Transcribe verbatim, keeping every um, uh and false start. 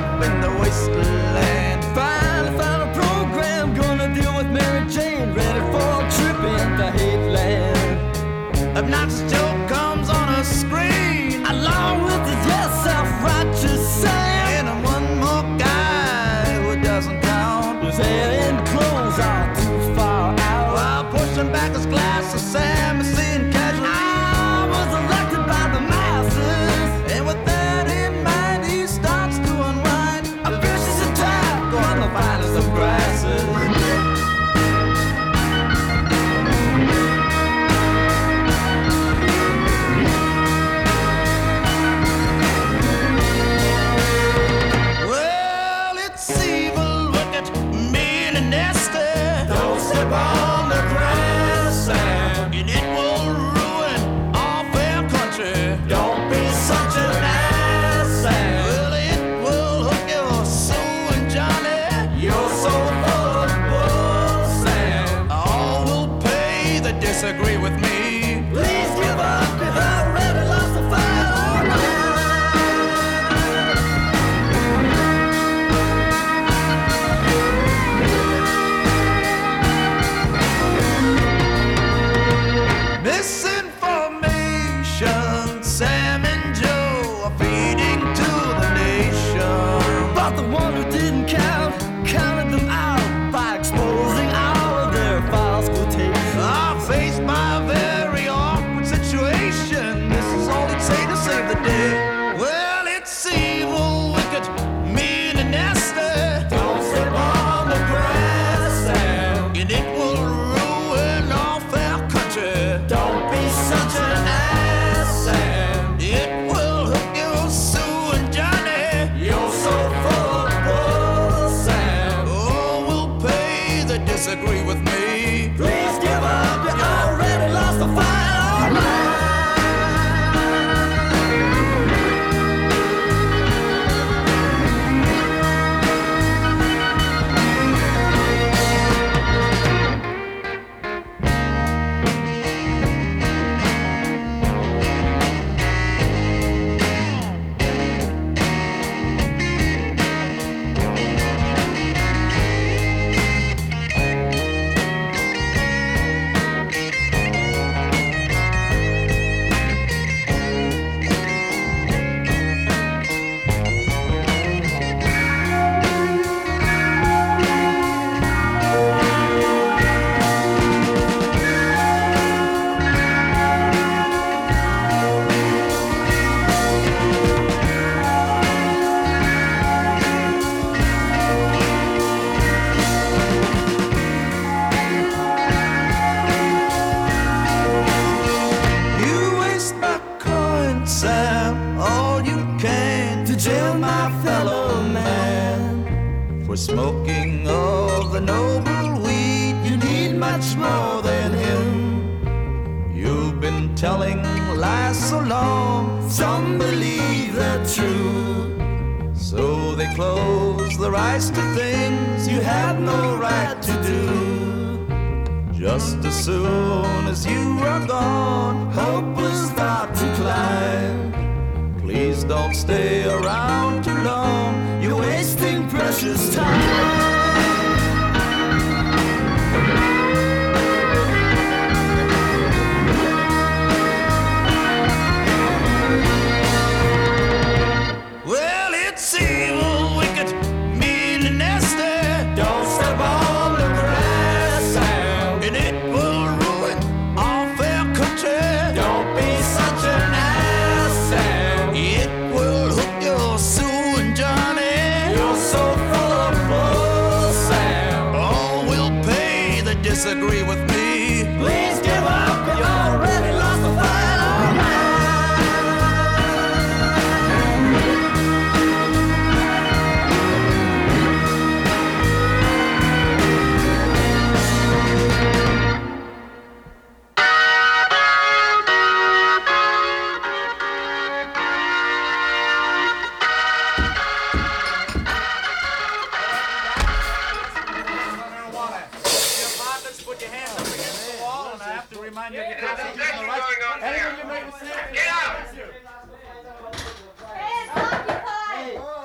up in the wasteland. Finally found a program gonna deal with Mary Jane, ready for a trip into Hateland. Obnoxious Joe comes on a screen, along with his yes, self-righteous Sam, and one more guy who doesn't count. His hair and clothes are too far out. While pushing back his glasses, Sam is seeing casually. I was elected by the masses, and with that in mind, he starts to unwind a vicious attack on the finest of grasses. On the grass, Sam, and it will ruin all fair country. Don't be such an ass, Sam. Well, it will hook your Sue and Johnny. You're so full of bull, Sam. All will pay that disagree with me. Please give up, you've already lost the fight. All right. Misinformation, Sam and Joe are feeding to the nation. But the one who didn't count counted them out by exposing all of their false quotations. Are faced by a very awkward situation. This is all he'd say to save the day. Well, it's evil, wicked, mean and nasty. Don't step on the grass, Sam, and it will ruin all fair country. Don't be such an ass, Sam. It will hook you, Sue and Johnny. You're so full of bull, Sam. Oh, we'll pay that disagree with me. Please give up, you already lost the fight. All right. Sam, all you can to jail my fellow man for smoking of the noble weed. You need much more than him. You've been telling lies so long, some believe they're true. So they close their eyes to things you have no right to do. Just as soon as you are gone, hope will start to climb. Please don't stay around too long, you're wasting precious time. Well, it's evil, wicked, mean and nasty. Don't step on the grass, Sam, and it will ruin all fair country. Don't be such an ass, Sam. It will hook your Sue and Johnny. You're so full of bull, Sam. All will pay that disagree with me. Please give up, you already lost the fight. All right. Put your hands up against the wall, and I have to remind you of your constitutional What's rights. going on Anything here? you make a mistake, Get out! Hands occupied!